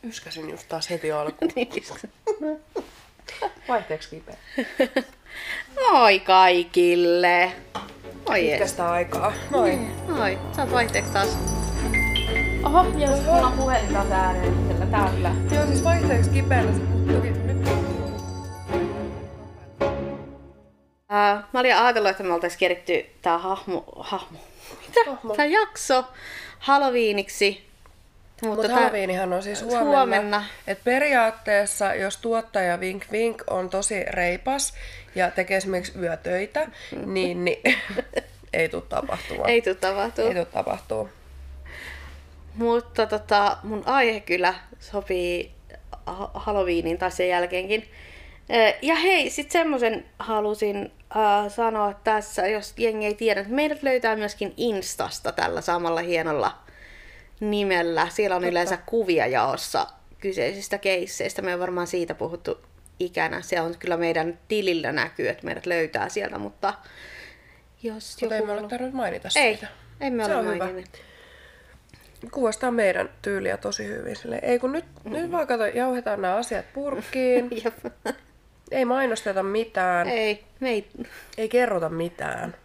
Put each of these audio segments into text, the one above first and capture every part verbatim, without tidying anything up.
Yskäsin just taas heti alkuun. Vaihteeksi kipeä. Moi kaikille! Moi Pitkästä aikaa. Moi. Moi. Sä oot vaihteeksi taas. Oho, ja jos mulla on puhelin taas ääneen, niin tää on kyllä. Joo, siis vaihteeksi kipeänä se toki nyt. Uh, mä olin ajatellut, että me oltais keritty tää hahmo... Hahmo? Mitä? Hahmo. Tää jakso Halloweeniksi. Mutta tää- Halloweenhan on siis huomenna. huomenna. Et periaatteessa, jos tuottaja Vink Vink on tosi reipas ja tekee esimerkiksi yötöitä, niin, niin ei tule tapahtumaan. Ei tuu tapahtuu. Ei tule tapahtuu. Mutta tota, mun aihe kyllä sopii ha- Halloweenin tai sen jälkeenkin. Ö, Ja hei, sit semmosen halusin äh, sanoa tässä, jos jengi ei tiedä, että meidät löytää myöskin Instasta tällä samalla hienolla nimellä. Siellä on Totta. yleensä kuvia jaossa kyseisistä keisseistä. Me on varmaan siitä puhuttu ikänä. Se on kyllä meidän tilillä näkyy, että meidät löytää sieltä, mutta jos Mutta ei me haluaa- ole tarvinnut mainita Ei, siitä. emme Se ole on hyvä. maininneet. Kuvastaa meidän tyyliä tosi hyvin. Silleen, ei kun nyt, mm. nyt vaan kato, jauhetaan nämä asiat purkkiin. Jep. Ei mainosteta mitään. Ei, Ei, me ei... ei kerrota mitään.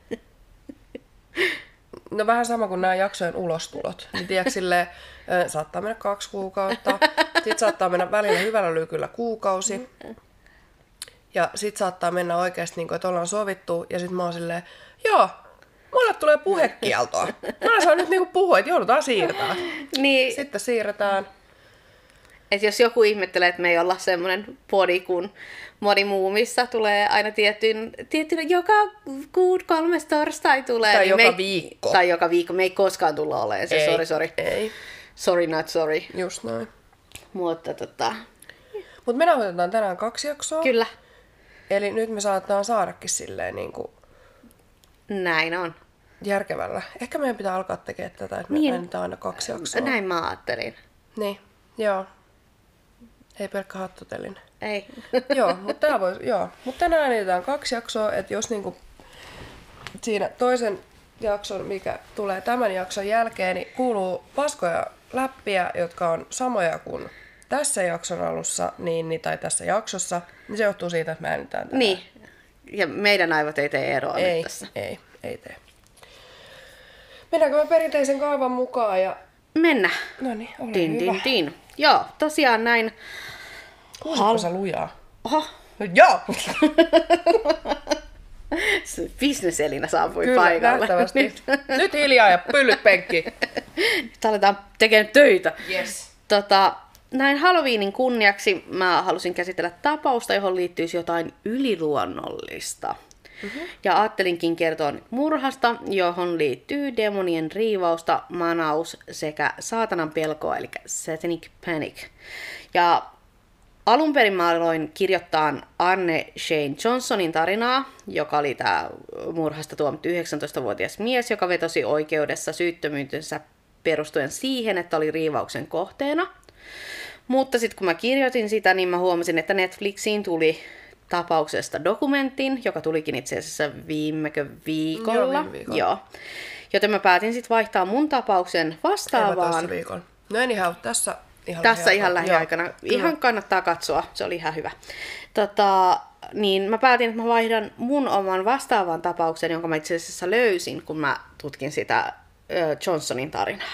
No vähän sama kuin nämä jaksojen ulostulot. Niin tiedätkö, silleen, ö, saattaa mennä kaksi kuukautta. Sitten saattaa mennä välillä hyvällä lykyllä kuukausi. Ja sitten saattaa mennä oikeasti niin kuin, että ollaan sovittu. Ja sitten mä oon silleen, joo, mulle tulee puhekieltoa. Mä en saa nyt niinku puhua, että joudutaan siirtää. Niin, Sitten siirretään. että jos joku ihmettelee, että me ei olla semmoinen podi, kun moni muu, missä tulee aina tiettyyn, tiettyyn joka kuut kolmes torstai tulee. Tai niin joka me ei, viikko. Tai joka viikko. Me ei koskaan tulla olemaan se, Ei, sorry, sorry. Ei, Sorry, not sorry. just noin. Mutta tota, Mutta me nauhoitetaan tänään kaksi jaksoa. kyllä, Eli nyt me saattaa saadakin silleen niin kuin näin on. järkevällä. Ehkä meidän pitää alkaa tekemään tätä, että me Niin. äänitetään aina kaksi jaksoa. Näin mä ajattelin. Niin, joo. Ei pelkkä hattutelin. Ei. joo, mutta tää vois, joo. Mut tänään äänitetään kaksi jaksoa, että jos niinku siinä toisen jakson, mikä tulee tämän jakson jälkeen, niin kuuluu paskoja läppiä, jotka on samoja kuin tässä jakson alussa, niin, niin, tai tässä jaksossa, niin se johtuu siitä, että me äänitään tänään. Niin. Ja meidän aivot ei tee eroa Ei, nyt tässä. ei, ei tee. Mennäänkö me perinteisen kaavan mukaan ja... Mennä. No niin, ole Din, hyvä. din, din. Joo, tosiaan näin. Kuulisitko sä lujaa? Oho, No joo! Business Elina saapui Kyllä, paikalle. nähtävästi. Nyt, Nyt hiljaa ja pyllyt penkki. nyt aletaan tekemään töitä. Yes. Tota, näin Halloweenin kunniaksi mä halusin käsitellä tapausta, johon liittyisi jotain yliluonnollista. Mm-hmm. Ja ajattelinkin kertoa nyt murhasta, johon liittyy demonien riivausta, manaus sekä saatanan pelkoa, eli satanic panic. Ja alun perin mä aloin kirjoittaa Anne Shane Johnsonin tarinaa, joka oli tämä murhasta tuomittu yhdeksäntoistavuotias mies, joka vetosi oikeudessa syyttömyytensä perustuen siihen, että oli riivauksen kohteena. Mutta sitten kun mä kirjoitin sitä, niin mä huomasin, että Netflixiin tuli tapauksesta dokumentin, joka tulikin itse asiassa viimekö viikolla. Joo, viime viikolla. Joo. Joten mä päätin sitten vaihtaa mun tapauksen vastaavaan. Toissa viikolla. No anyhow, tässä ihan Tässä ihan lähiaikana. lähiaikana. Joo, Ihan kyllä. kannattaa katsoa. Se oli ihan hyvä. Tota, niin mä päätin, että mä vaihdan mun oman vastaavan tapauksen, jonka mä itse asiassa löysin, kun mä tutkin sitä ö, Johnsonin tarinaa.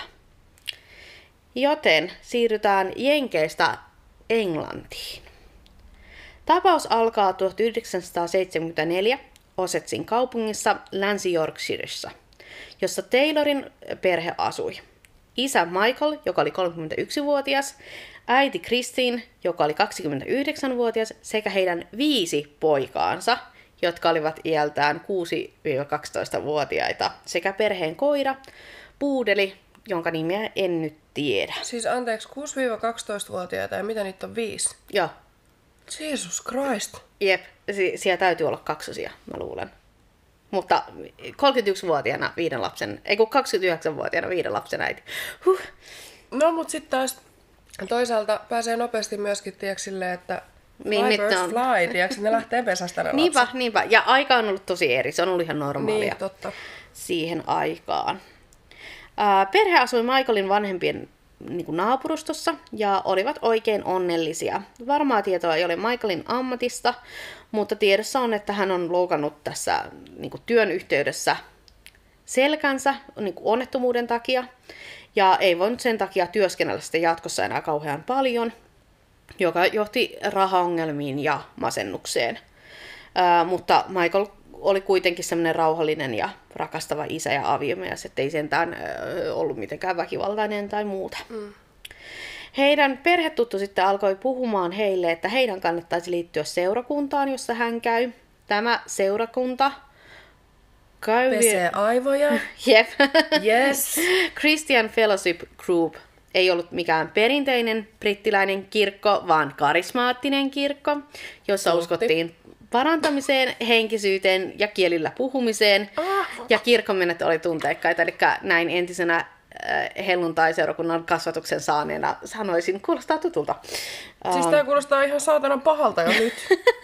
Joten siirrytään Jenkeistä Englantiin. Tapaus alkaa tuhatyhdeksänsataaseitsemänkymmentäneljä Ossetsin kaupungissa Länsi-Yorkshiressa, jossa Taylorin perhe asui. Isä Michael, joka oli kolmekymmentäyksivuotias, äiti Christine, joka oli kaksikymmentäyhdeksänvuotias, sekä heidän viisi poikaansa, jotka olivat iältään kuusi-kaksitoistavuotiaita, sekä perheen koira, puudeli, jonka nimeä en nyt tiedä. Siis anteeksi, kuusi-kaksitoistavuotiaita ja mitä niitä on viisi? Joo, Jesus Christ. jep, si- siellä täytyy olla kaksosia, mä luulen. Mutta kolmekymmentäyksivuotiaana viiden lapsen, ei kun kaksikymmentäyhdeksänvuotiaana viiden lapsen äiti. Huh. No mut sit taas toisaalta pääsee nopeasti myöskin tiedätkö silleen, että Niin, fly nyt birds on. fly, tiedätkö, ne lähtee pesästä ne Niinpä, lapset. niinpä. Ja aika on ollut tosi eri, se on ollut ihan normaalia Niin, totta. siihen aikaan. Ää, perhe asui Michaelin vanhempien niin kuin naapurustossa ja olivat oikein onnellisia. Varmaa tietoa ei ole Michaelin ammatista, mutta tiedossa on, että hän on loukannut tässä niin kuin työn yhteydessä selkänsä niin kuin onnettomuuden takia ja ei voinut sen takia työskennellä sitten jatkossa enää kauhean paljon, joka johti rahaongelmiin ja masennukseen. Ää, mutta Michael oli kuitenkin semmoinen rauhallinen ja rakastava isä ja aviomies, ettei sentään ö, ollut mitenkään väkivaltainen tai muuta. Mm. Heidän perhetuttu sitten alkoi puhumaan heille, että heidän kannattaisi liittyä seurakuntaan, jossa hän käy. Tämä seurakunta käy... Pesee aivoja. Jep. Yes. Christian Fellowship Group ei ollut mikään perinteinen brittiläinen kirkko, vaan karismaattinen kirkko, jossa Tutti. uskottiin parantamiseen, henkisyyteen ja kielillä puhumiseen. Ah. Ja kirkonmenet oli tunteikkaita, eli näin entisenä äh, helluntai-seurakunnan kasvatuksen saaneena sanoisin, kuulostaa tutulta. Siis tää kuulostaa ihan saatanan pahalta jo nyt.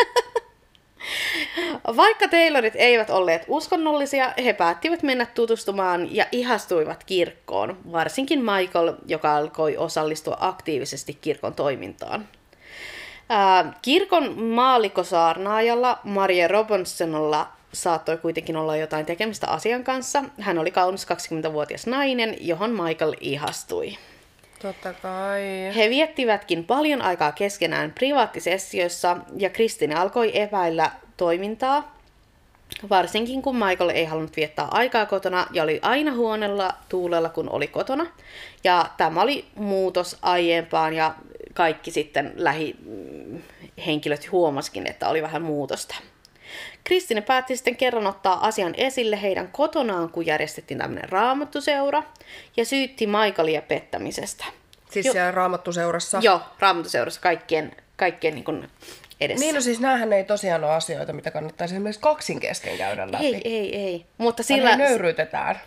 Vaikka Taylorit eivät olleet uskonnollisia, he päättivät mennä tutustumaan ja ihastuivat kirkkoon, varsinkin Michael, joka alkoi osallistua aktiivisesti kirkon toimintaan. Ää, kirkon maallikkosaarnaajalla Marie Robinsonilla saattoi kuitenkin olla jotain tekemistä asian kanssa. Hän oli kaunis kaksikymmentävuotias nainen, johon Michael ihastui. Totta kai. He viettivätkin paljon aikaa keskenään privaattisessioissa ja Kristine alkoi epäillä toimintaa, varsinkin kun Michael ei halunnut viettää aikaa kotona ja oli aina huoneella tuulella, kun oli kotona. Ja tämä oli muutos aiempaan ja kaikki sitten lähihenkilöt huomasikin, että oli vähän muutosta. Kristine päätti sitten kerran ottaa asian esille heidän kotonaan, kun järjestettiin tämmöinen raamattuseura, ja syytti Michaelia pettämisestä. Siis jo, siellä raamattuseurassa? Joo, raamattuseurassa kaikkien, kaikkien niin kuin edessä. Niin, no siis näähän ei tosiaan ole asioita, mitä kannattaisi esimerkiksi kaksin kesken käydä läpi. Ei, ei, ei. Mutta Sillä... sillä... nöyryytetään.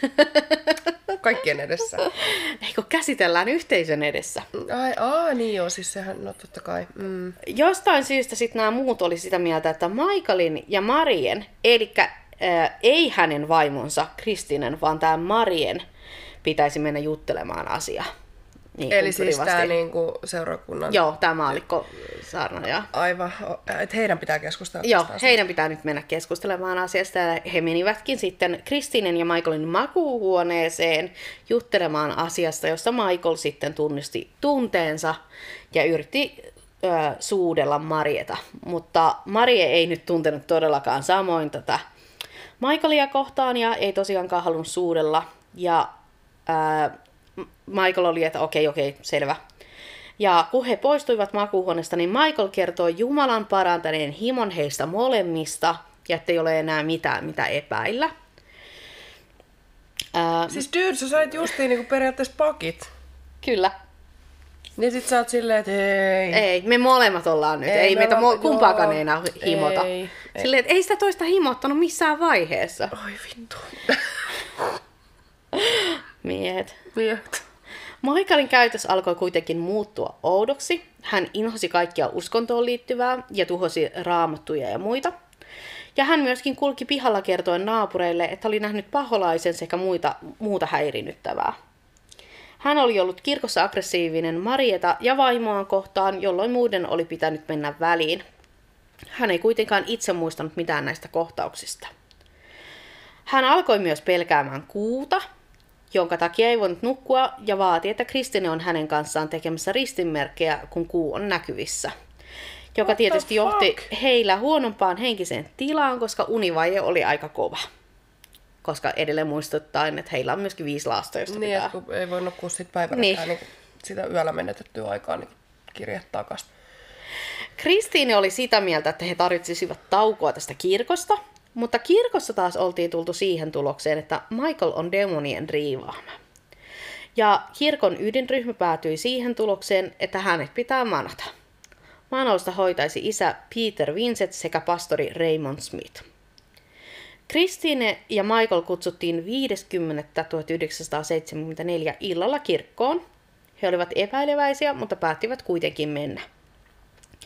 Kaikkien edessä. Eikö käsitellään yhteisön edessä? Ai, aa, niin joo, siis sehän, no totta kai. Mm. Jostain syystä sitten nämä muut oli sitä mieltä, että Michaelin ja Marien, eli äh, ei hänen vaimonsa Kristinen, vaan tämä Marien pitäisi mennä juttelemaan asiaa. Niin Eli siis tämä niinku seurakunnan... Joo, tämä maallikko saarnaaja. Aivan, että heidän pitää keskustella Joo, tästä heidän pitää nyt mennä keskustelemaan asiasta. Ja he menivätkin sitten Kristinen ja Michaelin makuuhuoneeseen juttelemaan asiasta, josta Michael sitten tunnisti tunteensa ja yritti ö, suudella Marieta. Mutta Marie ei nyt tuntenut todellakaan samoin tätä Michaelia kohtaan ja ei tosiaankaan halunnut suudella. Ja... Ö, Michael oli, että okei, okei, selvä. Ja kun he poistuivat makuuhuoneesta, niin Michael kertoi Jumalan parantaneen himon heistä molemmista, ja ettei ole enää mitään, mitä epäillä. Ää, Siis dude, sä sait justiin niinku periaatteessa pakit. Kyllä. Niin sit sä oot silleen, että hei. Ei, me molemmat ollaan nyt. Ei, Ei ei me meitä ollaan- mo- kumpaakaan joo, enää himota. ei, ei. Silleen, että ei sitä toista himottanut missään vaiheessa. Oi vittu. Miehet. Miehet. Michaelin käytös alkoi kuitenkin muuttua oudoksi. Hän inhosi kaikkia uskontoon liittyvää ja tuhosi raamattuja ja muita. Ja hän myöskin kulki pihalla kertoen naapureille, että oli nähnyt paholaisen sekä muita, muuta häirinyttävää. Hän oli ollut kirkossa aggressiivinen Marieta ja vaimoaan kohtaan, jolloin muiden oli pitänyt mennä väliin. Hän ei kuitenkaan itse muistanut mitään näistä kohtauksista. Hän alkoi myös pelkäämään kuuta, jonka takia ei voinut nukkua ja vaati, että Kristine on hänen kanssaan tekemässä ristinmerkkejä, kun kuu on näkyvissä. Joka What the tietysti johti fuck? heillä huonompaan henkiseen tilaan, koska univaje oli aika kova. Koska edelleen muistuttaen, että heillä on myöskin viisi lasta, josta Niin, pitää... että kun ei voi nukkua sit päiväräkään, niin. Niin. sitä yöllä menetettyä aikaa, niin kirja takas. Kristiine oli sitä mieltä, että he tarvitsisivat taukoa tästä kirkosta, mutta kirkossa taas oltiin tultu siihen tulokseen, että Michael on demonien riivaama. Ja kirkon ydinryhmä päätyi siihen tulokseen, että hänet pitää manata. Manausta hoitaisi isä Peter Vincent sekä pastori Raymond Smith. Kristiine ja Michael kutsuttiin viides kymmenettä tuhatyhdeksänsataaseitsemänkymmentäneljä illalla kirkkoon. He olivat epäileväisiä, mutta päättivät kuitenkin mennä.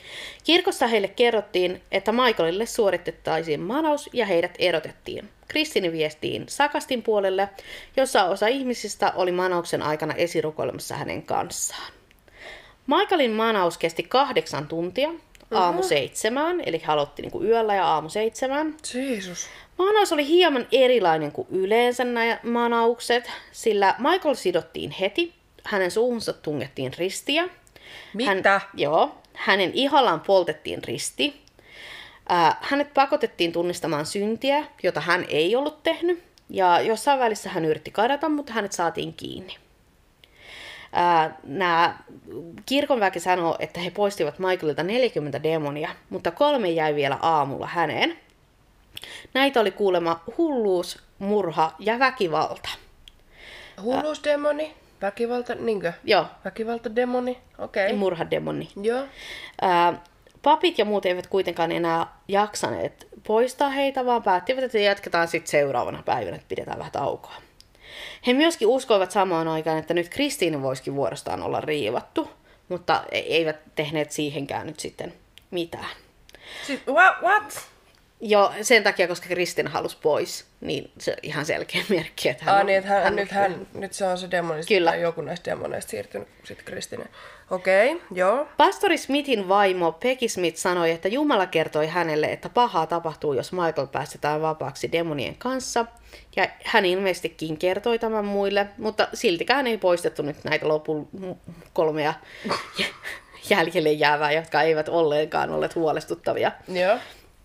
Kirkossa heille kerrottiin, että Michaelille suoritettaisiin manaus ja heidät erotettiin. Kristine viestiin Sakastin puolelle, jossa osa ihmisistä oli manauksen aikana esirukoilemassa hänen kanssaan. Michaelin manaus kesti kahdeksan tuntia, aamu uh-huh. seitsemään, eli hän aloitti niin kuin yöllä ja aamu seitsemään. Jeesus. Manaus oli hieman erilainen kuin yleensä nämä manaukset, sillä Michael sidottiin heti, hänen suuhunsa tungettiin ristiä. Mitä? Hän, joo, hänen ihollaan poltettiin risti. Äh, hänet pakotettiin tunnistamaan syntiä, jota hän ei ollut tehnyt. Ja jossain välissä hän yritti kadata, mutta hänet saatiin kiinni. Äh, nämä kirkonväki sanoo, että he poistivat Michaelilta neljäkymmentä demonia, mutta kolme jäi vielä aamulla häneen. Näitä oli kuulemma hulluus, murha ja väkivalta. Hulluusdemoni? Väkivalta, niinkö? Joo. Väkivaltademoni, okei. Okay. Ja murhademoni. Joo. Ää, papit ja muut eivät kuitenkaan enää jaksaneet poistaa heitä, vaan päättivät, että jatketaan sitten seuraavana päivänä, että pidetään vähän taukoa. He myöskin uskoivat samaan aikaan, että nyt Kristine voisikin vuorostaan olla riivattu, mutta eivät tehneet siihenkään nyt sitten mitään. Siis, what? what? Joo, sen takia, koska Kristine halusi pois, niin se on ihan selkeä merkki, että hän Ah, on, niin, että hän, hän nyt, hän, nyt se on se demonista Kyllä. tai joku näistä demoneista siirtynyt sitten Kristine. Okei, okay, joo. Pastori Smithin vaimo Peggy Smith sanoi, että Jumala kertoi hänelle, että pahaa tapahtuu, jos Michael päästetään vapaaksi demonien kanssa. Ja hän ilmeisestikin kertoi tämän muille, mutta siltikään ei poistettu nyt näitä lopun kolmea jäljelle jäävää, jotka eivät ollenkaan olleet huolestuttavia. Joo.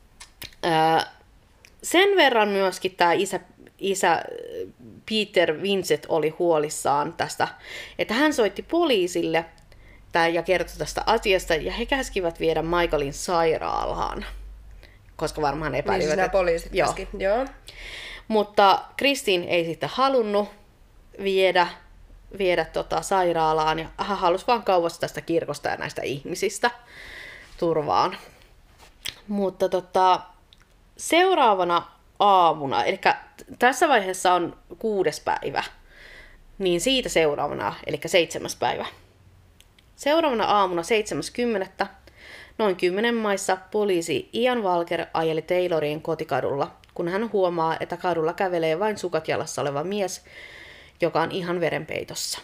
Ää, sen verran myöskin tämä isä, isä Peter Vincent oli huolissaan tästä, että hän soitti poliisille ja kertoi tästä asiasta, ja he käskivät viedä Michaelin sairaalaan, koska varmaan epäilivät. Niin siis nämä poliisit joo. käski. Joo. Mutta Christine ei sitten halunnut viedä, viedä tota sairaalaan, ja hän halusi vaan kauas tästä kirkosta ja näistä ihmisistä turvaan. Mutta tota, seuraavana aamuna, eli tässä vaiheessa on kuudes päivä, niin siitä seuraavana, eli seitsemäs päivä. Seuraavana aamuna seitsemäs kymmenettä noin kymmenen maissa poliisi Ian Walker ajeli Taylorien kotikadulla, kun hän huomaa, että kadulla kävelee vain sukat jalassa oleva mies, joka on ihan verenpeitossa.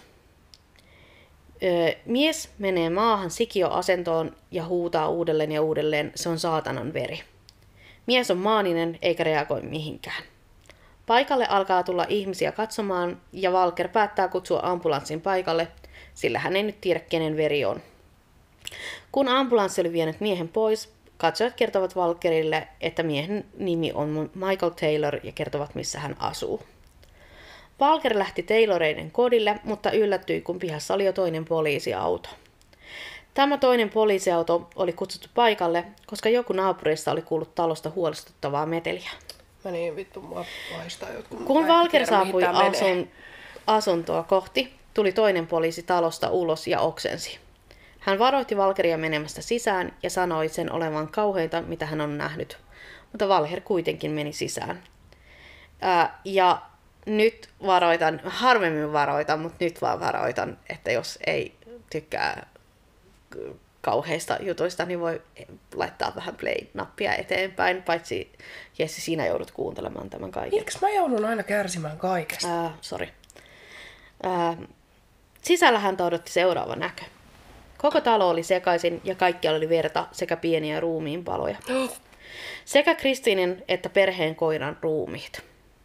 Öö, mies menee maahan sikioasentoon ja huutaa uudelleen ja uudelleen, se on saatanan veri. Mies on maaninen eikä reagoi mihinkään. Paikalle alkaa tulla ihmisiä katsomaan ja Walker päättää kutsua ambulanssin paikalle, sillä hän ei nyt tiedä kenen veri on. Kun ambulanssi oli vienyt miehen pois, katsojat kertovat Walkerille, että miehen nimi on Michael Taylor ja kertovat missä hän asuu. Walker lähti Tayloreiden kodille, mutta yllättyi, kun pihassa oli jo toinen poliisiauto. Tämä toinen poliisiauto oli kutsuttu paikalle, koska joku naapurista oli kuullut talosta huolestuttavaa meteliä. Mä niin vittu, mua vahistaa jotkut. Kun Walker saapui asun, asuntoa kohti, tuli toinen poliisi talosta ulos ja oksensi. Hän varoitti Walkeria menemästä sisään ja sanoi sen olevan kauheinta, mitä hän on nähnyt. Mutta Walker kuitenkin meni sisään. Ää, ja nyt varoitan, harvemmin varoitan, mutta nyt vaan varoitan, että jos ei tykkää kauheista jutuista, niin voi laittaa vähän play-nappia eteenpäin, paitsi Jessi, sinä joudut kuuntelemaan tämän kaiken. Miksi mä joudun aina kärsimään kaikesta? Ää, sorry. Ää, sisällä häntä odotti seuraava näkö. Koko talo oli sekaisin ja kaikkialla oli verta sekä pieniä ruumiinpaloja. Sekä Kristinen että perheen koiran ruumiit.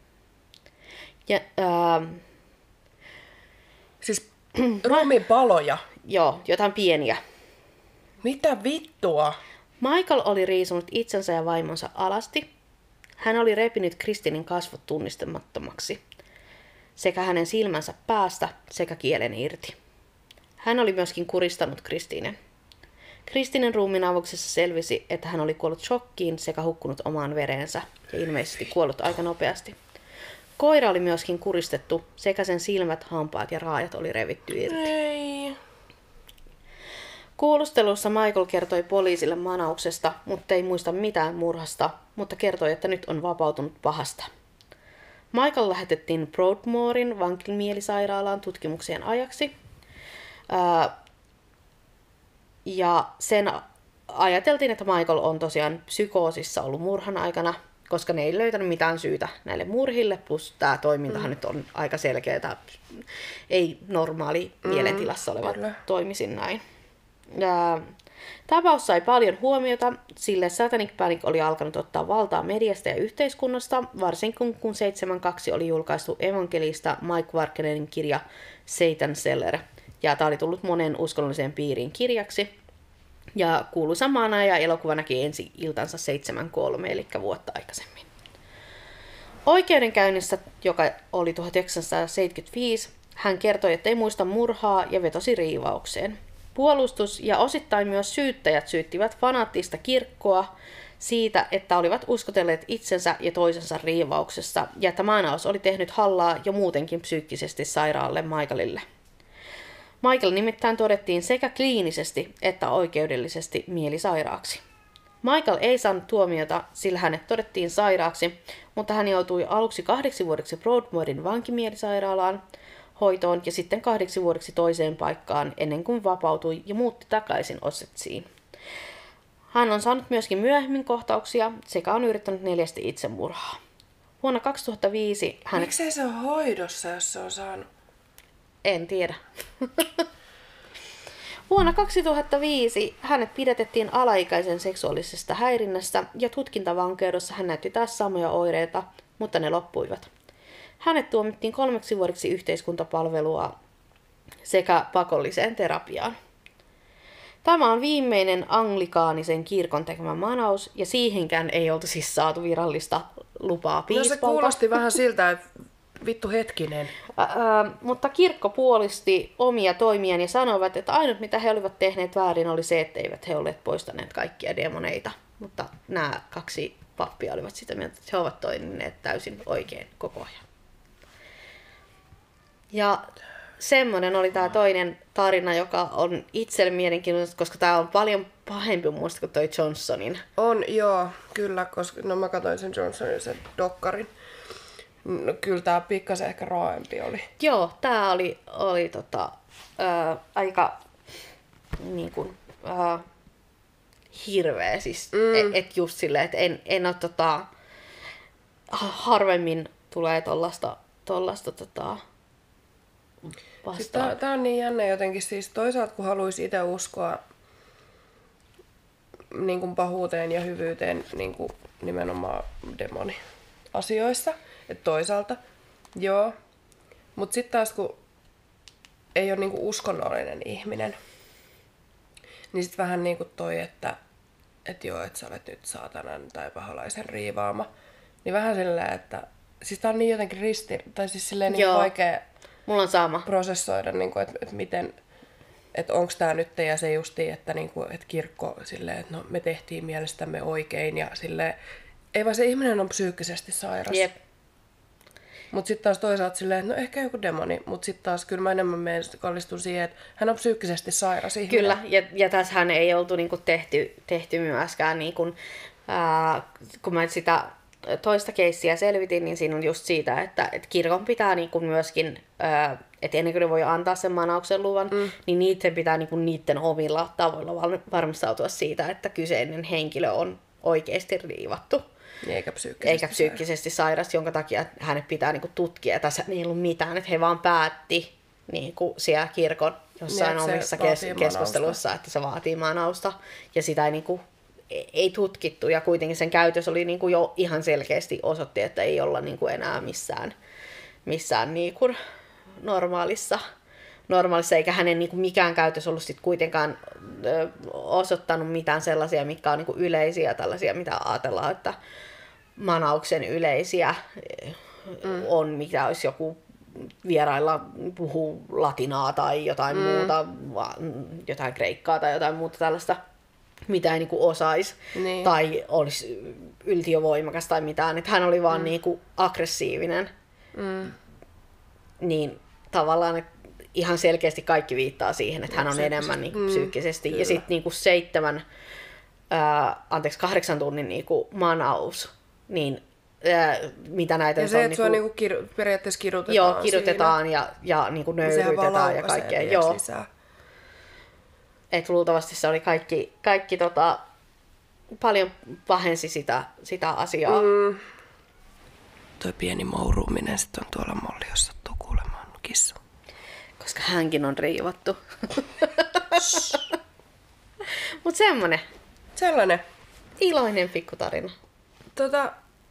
Ja, ää, siis ruumiinpaloja? Joo, jotain pieniä. Mitä vittua? Michael oli riisunut itsensä ja vaimonsa alasti. Hän oli repinyt Kristinin kasvot tunnistamattomaksi, sekä hänen silmänsä päästä sekä kielen irti. Hän oli myöskin kuristanut Kristinen. Kristinen ruumiin avuksessa selvisi, että hän oli kuollut shokkiin sekä hukkunut omaan vereensä ja ilmeisesti kuollut aika nopeasti. Koira oli myöskin kuristettu, sekä sen silmät, hampaat ja raajat oli revitty irti. Ei. Kuulustelussa Michael kertoi poliisille manauksesta, mutta ei muista mitään murhasta, mutta kertoi, että nyt on vapautunut pahasta. Michael lähetettiin Broadmoorin vankimielisairaalaan tutkimuksien ajaksi. Ää, ja sen ajateltiin, että Michael on tosiaan psykoosissa ollut murhan aikana, koska ne ei löytänyt mitään syytä näille murhille, plus tämä toimintahan mm. nyt on aika selkeää, ei normaali mm, mielentilassa oleva kyllä. toimisin näin. Ja tapaus sai paljon huomiota, sillä Satanic Panic oli alkanut ottaa valtaa mediasta ja yhteiskunnasta, varsinkin kun seitsemänkymmentäkaksi oli julkaistu evankelista Mike Warkenerin kirja Satan Cellar, ja tämä oli tullut monen uskonnolliseen piiriin kirjaksi. Ja kuuluisa maana ja elokuva näki ensi iltansa seitsemänkymmentäkolme, eli vuotta aikaisemmin. Oikeudenkäynnissä, joka oli tuhatyhdeksänsataaseitsemänkymmentäviisi, hän kertoi, että ei muista murhaa ja vetosi riivaukseen. Puolustus ja osittain myös syyttäjät syyttivät fanaattista kirkkoa siitä, että olivat uskotelleet itsensä ja toisensa riivauksessa, ja että maanaus oli tehnyt hallaa jo muutenkin psyykkisesti sairaalle Michaelille. Michael nimittäin todettiin sekä kliinisesti että oikeudellisesti mielisairaaksi. Michael ei saanut tuomiota, sillä hänet todettiin sairaaksi, mutta hän joutui aluksi kahdeksi vuodeksi Broadmoorin vankimielisairaalaan hoitoon ja sitten kahdeksi vuodeksi toiseen paikkaan ennen kuin vapautui ja muutti takaisin Ossetsiin. Hän on saanut myöskin myöhemmin kohtauksia sekä on yrittänyt neljästi itsemurhaa. Vuonna kaksituhattaviisi hänet... Miksei se ole hoidossa, jos se on saanut? En tiedä. Vuonna kaksituhattaviisi hänet pidätettiin alaikäisen seksuaalisesta häirinnästä ja tutkintavankeudessa hän näytti taas samoja oireita, mutta ne loppuivat. Hänet tuomittiin kolmeksi vuodeksi yhteiskuntapalvelua sekä pakolliseen terapiaan. Tämä on viimeinen anglikaanisen kirkon tekemä manaus, ja siihenkään ei oltu siis saatu virallista lupaa piispalta. No se kuulosti vähän siltä, että vittu hetkinen. Ää, mutta kirkko puolisti omia toimiaan ja sanoivat, että ainut mitä he olivat tehneet väärin oli se, että eivät he olleet poistaneet kaikkia demoneita. Mutta nämä kaksi pappia olivat sitä mieltä, että he ovat toimineet täysin oikein koko ajan. Ja semmoinen oli tämä toinen tarina, joka on itselle mielenkiintoinen, koska tämä on paljon pahempi muista kuin toi Johnsonin. On, joo, kyllä, koska no mä katsoin sen Johnsonin sen dokkarin. No, kyllä tämä pikkasen ehkä raaempi oli. Joo, tämä oli, oli tota, ää, aika niin kuin, ää, hirveä. Siis, mm. et, et just silleen, että en, en ole tota, harvemmin tulee tollasta, tollasta tota, vastaan. Tämä on niin jännä jotenkin. Siis toisaalta kun haluaisi itse uskoa niin kuin pahuuteen ja hyvyyteen niin kuin nimenomaan demoni asioissa. Että toisaalta, joo. Mutta sitten taas kun ei ole niinku uskonnollinen ihminen, niin sitten vähän niinku toi, että et joo, että sä olet nyt saatanan tai paholaisen riivaama. Niin vähän silleen, että siis tää on niin jotenkin risti, tai siis silleen niin vaikea Mulla on sama. prosessoida, niinku, että et miten, että onks tää nyt ja se justiin, että niinku, et kirkko silleen, että no me tehtiin mielestämme oikein ja silleen, ei vaan se ihminen on psyykkisesti sairas. Jep. Mutta sitten taas toisaalta silleen, että no ehkä joku demoni, mutta sitten taas kyllä mä enemmän menen kallistun siihen, että hän on psyykkisesti sairas ihminen. Kyllä, ja, ja tässähän ei oltu niinku tehty, tehty myöskään, niinku, ää, kun mä sitä toista keissiä selvitin, niin siinä on just siitä, että, että kirkon pitää niinku myöskin, ää, että ennen kuin ne voi antaa sen manauksen luvan, mm. niin niiden pitää niinku niiden omilla tavoilla varmistautua siitä, että kyseinen henkilö on oikeasti riivattu. Eikä psyykkisesti, Eikä psyykkisesti sairas, jonka takia hänet pitää niinku tutkia. Tässä ei ollut mitään, että he vaan päätti niinku siellä kirkon jossain niin, omissa kes- keskusteluissa, että se vaatii manausta. Ja sitä ei, niinku, ei tutkittu, ja kuitenkin sen käytös oli niinku jo ihan selkeästi osoitti, että ei olla niinku enää missään, missään niinku normaalissa, normaalissa, eikä hänen niinku mikään käytös ollut sit kuitenkaan ö, osoittanut mitään sellaisia, mitkä on niinku yleisiä, tällaisia, mitä ajatellaan, että manauksen yleisiä mm. on, mitä olisi joku vierailla puhuu latinaa tai jotain mm. muuta, jotain kreikkaa tai jotain muuta tällaista, mitä ei niinku osaisi niin. Tai olisi yltiövoimakas tai mitään. Että hän oli vaan mm. niinku aggressiivinen. Mm. Niin tavallaan, että ihan selkeästi kaikki viittaa siihen, että hän on enemmän niinku mm. psyykkisesti. Kyllä. Ja sitten niinku seitsemän, ää, anteeksi kahdeksan tunnin niinku manaus, niin ää, mitä näitä ja se, on... että sua niinku kiru, periaatteessa kidutetaan. Joo, kidutetaan siinä. ja, ja niinku nöyryytetään ja kaikkea. Joo. Et luultavasti se oli kaikki, kaikki tota, paljon pahensi sitä, sitä asiaa. Mm. Toi pieni mouruuminen sitten on tuolla Molli, jos sattuu kuulemaan kissa. Koska hänkin on riivattu. Mut semmonen Sellainen. iloinen pikkutarina. Tota,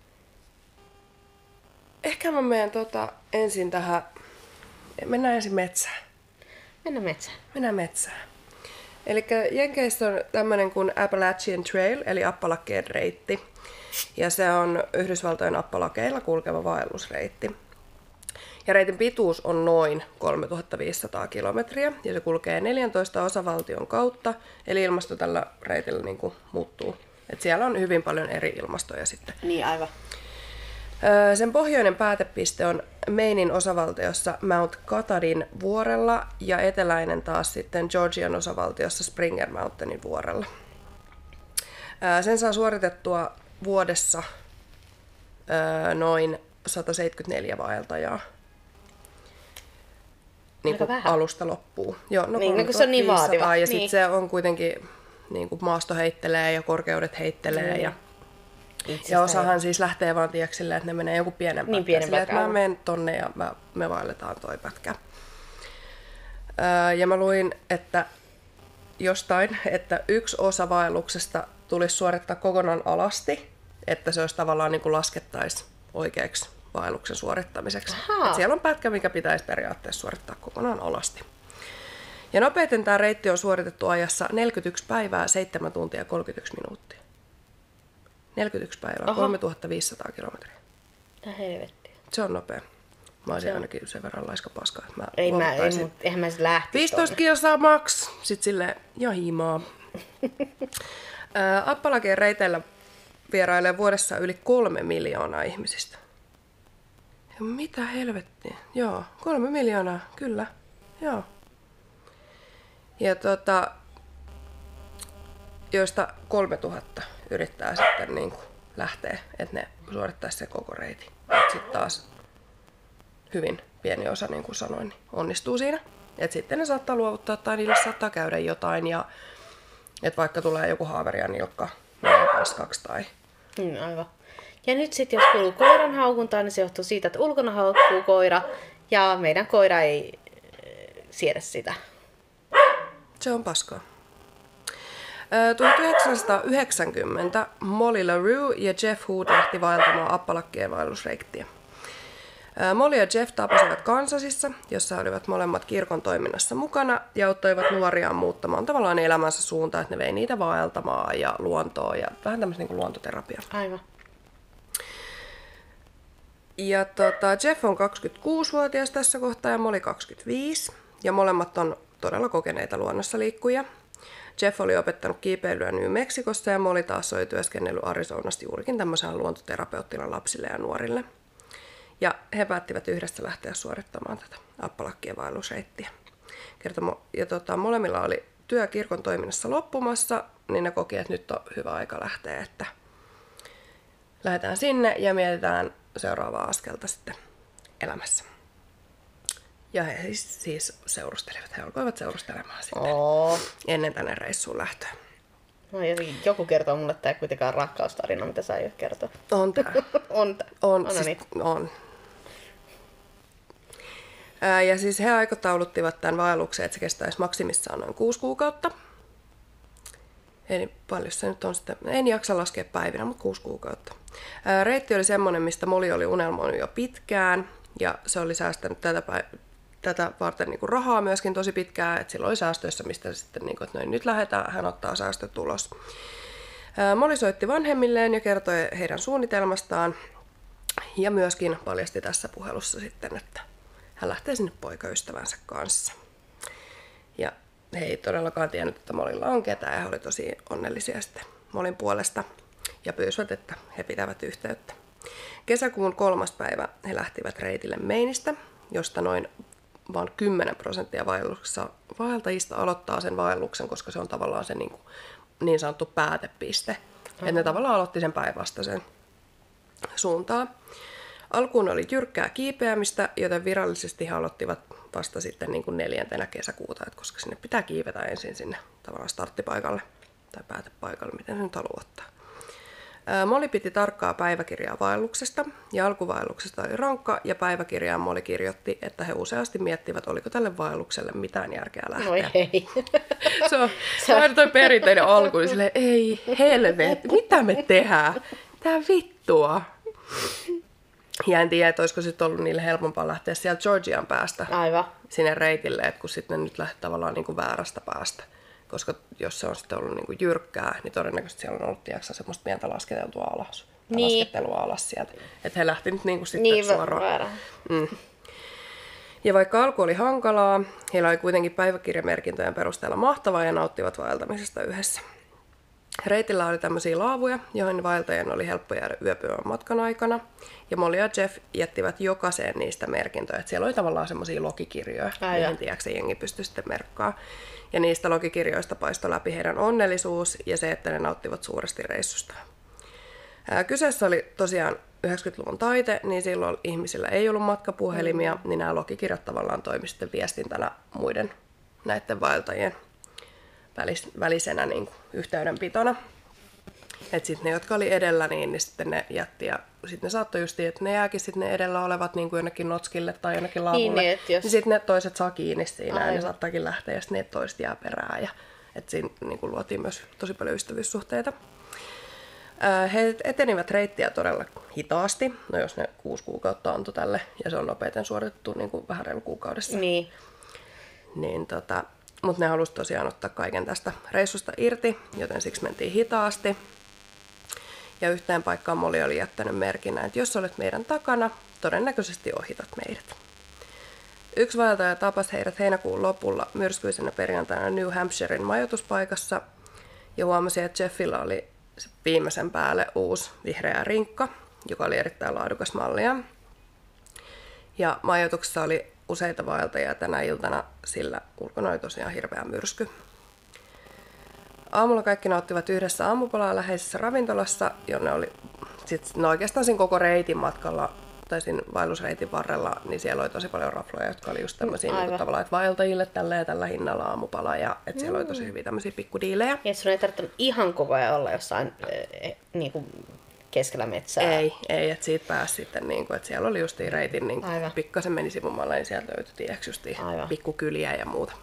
ehkä mä menen tota, ensin tähän, mennään ensin metsään. Mennä metsään. Mennään metsään. Eli Jenkeissä on tämmöinen kuin Appalachian Trail, eli Appalakkeen reitti. Ja se on Yhdysvaltojen Appalakeilla kulkeva vaellusreitti. Ja reitin pituus on noin kolmetuhattaviisisataa kilometriä, ja se kulkee neljäntoista osavaltion kautta, eli ilmasto tällä reitillä niin kuin muuttuu. Et siellä on hyvin paljon eri ilmastoja sitten. Niin, aivan. Öö, sen pohjoinen päätepiste on Mainin osavaltiossa Mount Katahdin vuorella, ja eteläinen taas sitten Georgian osavaltiossa Springer Mountainin vuorella. Öö, sen saa suoritettua vuodessa öö, noin sataseitsemänkymmentäneljä vaeltajaa. Niin kuin alusta loppuu. Joo, no niin, kun se on niin vaativa. Ja niin. sitten se on kuitenkin, niin kuin maasto heittelee ja korkeudet heittelee. Mm. Ja, ja osahan siis lähtee vaan tiedätkö silleen, että ne menee joku pienen niin, pätkän. Silleen, että mä menen tonne ja mä, me vaelletaan toi pätkä. Öö, ja mä luin, että jostain, että yksi osa vaelluksesta tulisi suorittaa kokonaan alasti, että se olisi tavallaan niin kuin laskettaisi oikeaksi vaelluksen suorittamiseksi. Et siellä on pätkä, mikä pitäisi periaatteessa suorittaa kokonaan alasti. Ja nopeiten tämä reitti on suoritettu ajassa neljäkymmentäyksi päivää, seitsemän tuntia ja kolmekymmentäyksi minuuttia. neljäkymmentäyksi päivää, Oho. kolmetuhattaviisisataa kilometriä. Mitä helvettiä. Se on nopea. Mä olisin ainakin sen verran laiska paska, että mä ei mä, ei, mut, eihän mä sit lähtisi viisitoista kilsaa maks. Sitten silleen, ja himaa. Appalakeen reiteillä vierailee vuodessa yli kolme miljoonaa ihmisistä. Ja mitä helvettiä? Joo, kolme miljoonaa, kyllä. Joo. Ja tota, joista kolme tuhatta yrittää sitten niin kuin lähteä, että ne suorittaisi sen koko reitin. Sitten taas hyvin pieni osa, niin kuin sanoin, niin onnistuu siinä. Et sitten ne saattaa luovuttaa tai niille saattaa käydä jotain. Ja että vaikka tulee joku haaveri ja nilkka menee paskaksi tai... Mm, aivan. Ja nyt sitten jos kuuluu koiran haukuntaa, niin se johtuu siitä, että ulkona haukkuu koira ja meidän koira ei siedä sitä. Se on paskaa. tuhatyhdeksänsataayhdeksänkymmentä Molly LaRue ja Jeff Hood lähti vaeltamaan Appalakkeen vaellusreittiä. Molly ja Jeff tapasivat Kansasissa, jossa olivat molemmat kirkon toiminnassa mukana ja auttoivat nuoriaan muuttamaan tavallaan elämänsä suuntaan, että ne vei niitä vaeltamaan ja luontoon ja vähän tämmöistä niin kuin luontoterapiaa. Aivan. Ja tota, Jeff on kaksikymmentäkuusivuotias tässä kohtaa ja Molly kaksikymmentäviisi. Ja molemmat on todella kokeneita luonnossa liikkujia. Jeff oli opettanut kiipeilyä New Mexicossa ja Molly taas oli työskennellyt Arizonasta juurikin tämmöisenä luontoterapeuttina lapsille ja nuorille. Ja he päättivät yhdessä lähteä suorittamaan tätä Appalakkien vaellusreittiä. Ja tota, molemmilla oli työ kirkon toiminnassa loppumassa, niin ne koki, että nyt on hyvä aika lähteä, että lähdetään sinne ja mietitään seuraavaa askelta sitten elämässä. Ja he siis, siis seurustelivat, he alkoivat seurustelemaan sitten Oo. ennen tänne reissuun lähtöä. No, joku kertoo mulle, että tämä ei kuitenkaan rakkaustarina, mitä sä aiot kertoa. On tää. on tää. On, on, siis, niin. on. Ää, ja siis he aikatauluttivat tämän vaelluksen, että se kestäisi maksimissaan noin kuusi kuukautta. Eli paljon se nyt on sitten, en jaksa laskea päivinä, mutta kuusi kuukautta. Ää, reitti oli semmoinen, mistä Molly oli unelmoinut jo pitkään, ja se oli säästänyt tätä, päiv- tätä varten niin kuin rahaa myöskin tosi pitkään, että sillä oli säästöissä, mistä sitten, niin kuin, että noin, nyt lähdetään, hän ottaa säästöt ulos. Ää, Molly soitti vanhemmilleen ja kertoi heidän suunnitelmastaan, ja myöskin paljasti tässä puhelussa sitten, että hän lähtee sinne poikaystävänsä kanssa. Ja he ei todellakaan tiennyt, että Mollylla on ketään, ja he olivat tosi onnellisia sitten Mollyn puolesta ja pyysivät, että he pitävät yhteyttä. Kesäkuun kolmas päivä he lähtivät reitille Maineista, josta noin vain kymmenen prosenttia vaeltajista aloittaa sen vaelluksen, koska se on tavallaan se niin, kuin, niin sanottu päätepiste. Mm-hmm. Että ne tavallaan aloitti sen päinvastaisen suuntaan. Alkuun oli jyrkkää kiipeämistä, joten virallisesti he aloittivat vasta sitten niin kuin neljäntenä kesäkuuta, että koska sinne pitää kiivetä ensin sinne tavallaan starttipaikalle tai päätepaikalle, miten se nyt haluaa ottaa. Molly piti tarkkaa päiväkirjaa vaelluksesta, ja alkuvaelluksesta oli rankka, ja päiväkirjaan Molly kirjoitti, että he useasti miettivät, oliko tälle vaellukselle mitään järkeä lähteä. Voi ei. Se on, se on aina toi perinteinen alku, niin silleen, ei helvet, mitä me tehdään? Tää vittua. Ja en tiedä, että olisiko sitten ollut niille helpompaa lähteä sieltä Georgian päästä Aivan. sinne reitille, että kun sitten nyt lähtee tavallaan niin kuin väärästä päästä. Koska jos se on sitten ollut niin kuin jyrkkää, niin todennäköisesti siellä on ollut tiedätkö, semmoista pientä lasketeltua alas. Niin. Laskettelua alas sieltä. Että he lähti nyt niin kuin sitten Niin, suoraan. väärä. Mm. Ja vaikka alku oli hankalaa, heillä oli kuitenkin päiväkirjamerkintöjen perusteella mahtavaa ja nauttivat vaeltamisesta yhdessä. Reitillä oli tämmöisiä laavuja, joihin vaeltajien oli helppo jäädä yöpymään matkan aikana. Ja Molly ja Jeff jättivät jokaiseen niistä merkintöjä. Et siellä oli tavallaan semmoisia logikirjoja, mihin tiedätkö, jengi pystyi sitten merkkaa. Ja niistä logikirjoista paistoi läpi heidän onnellisuus ja se, että ne nauttivat suuresti reissusta. Ää, kyseessä oli tosiaan yhdeksänkymmentäluvun taite, niin silloin ihmisillä ei ollut matkapuhelimia, mm. niin nämä logikirjat tavallaan toimi sitten viestintänä muiden näiden vaeltajien välis, välisenä niin kuin yhteydenpitona. Että sitten ne, jotka oli edellä, niin, niin sitten ne jätti ja sitten ne saattoi just, että ne jääkin sitten ne edellä olevat niin kuin jonnekin notskille tai jonnekin laavulle. Niin, jos... niin sitten ne toiset saa kiinni siinä Aivan. ja ne saattaakin lähteä ja sitten ne toiset jää perään. Ja, että siinä niin kuin luotiin myös tosi paljon ystävyyssuhteita. He etenivät reittiä todella hitaasti, no jos ne kuusi kuukautta antoi tälle ja se on nopeiten suoritettu niin kuin vähän reilu kuukaudessa. Niin. Niin tota, mutta ne halusivat tosiaan ottaa kaiken tästä reissusta irti, joten siksi mentiin hitaasti. Ja yhteen paikkaan Molly oli jättänyt merkinnän, että jos olet meidän takana, todennäköisesti ohitat meidät. Yksi vaeltaja tapasi heidät heinäkuun lopulla myrskyisenä perjantaina New Hampshiren majoituspaikassa ja huomasi, että Jeffillä oli viimeisen päälle uusi vihreä rinkka, joka oli erittäin laadukas mallia. Ja majoituksessa oli useita vaeltajia tänä iltana, sillä ulkona oli tosiaan hirveä myrsky. Aamulla kaikki nauttivat yhdessä aamupalaa läheisessä ravintolassa, jonne oli sit, no oikeastaan siinä koko reitin matkalla, tai siinä vaellusreitin varrella, niin siellä oli tosi paljon rafloja, jotka oli just tämmöisiä niin tavallaan, että vaeltajille tällä ja tällä hinnalla aamupala, ja että siellä oli tosi hyviä tämmöisiä pikkudiilejä. Ja sun ei tarvitse ihan koko ajan olla jossain eh, niin kuin keskellä metsää. Ei, ei että siitä pääsi sitten, niin kuin, että siellä oli just reitin, niin pikkasen meni sivumalla, niin sieltä löytyi tiedätkö just pikkukyliä ja muuta.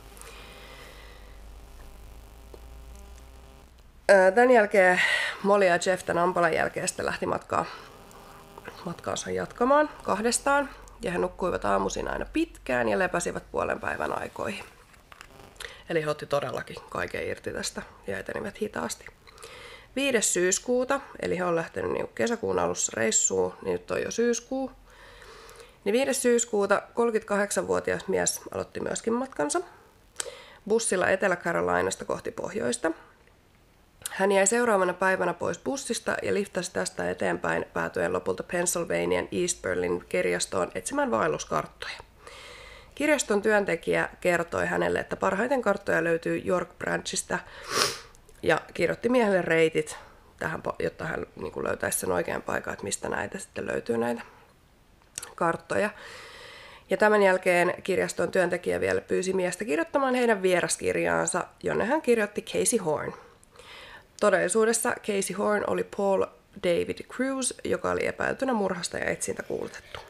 Tämän jälkeen Molly ja Jeff tämän ampalan jälkeen sitten lähti matkaa, matkaansa jatkamaan kahdestaan. Ja he nukkuivat aamuisin aina pitkään ja lepäsivät puolen päivän aikoihin. Eli he otti todellakin kaiken irti tästä ja etenivät hitaasti. viides syyskuuta, eli he on lähtenyt niin kesäkuun alussa reissuun, niin nyt on jo syyskuu. Niin viides syyskuuta kolmekymmentäkahdeksanvuotias mies aloitti myöskin matkansa bussilla Etelä-Carolinasta kohti pohjoista. Hän jäi seuraavana päivänä pois bussista ja liftasi tästä eteenpäin päätyen lopulta Pennsylvanian East Berlin kirjastoon etsimään vaelluskarttoja. Kirjaston työntekijä kertoi hänelle, että parhaiten karttoja löytyy York Branchista ja kirjoitti miehelle reitit, tähän, jotta hän niin kuin löytäisi sen oikean paikan, että mistä näitä sitten löytyy näitä karttoja. Ja tämän jälkeen kirjaston työntekijä vielä pyysi miestä kirjoittamaan heidän vieraskirjaansa, jonne hän kirjoitti Casey Horn. Todellisuudessa Casey Horn oli Paul David Cruz, joka oli epäiltynä murhasta ja etsintä kuulutettu.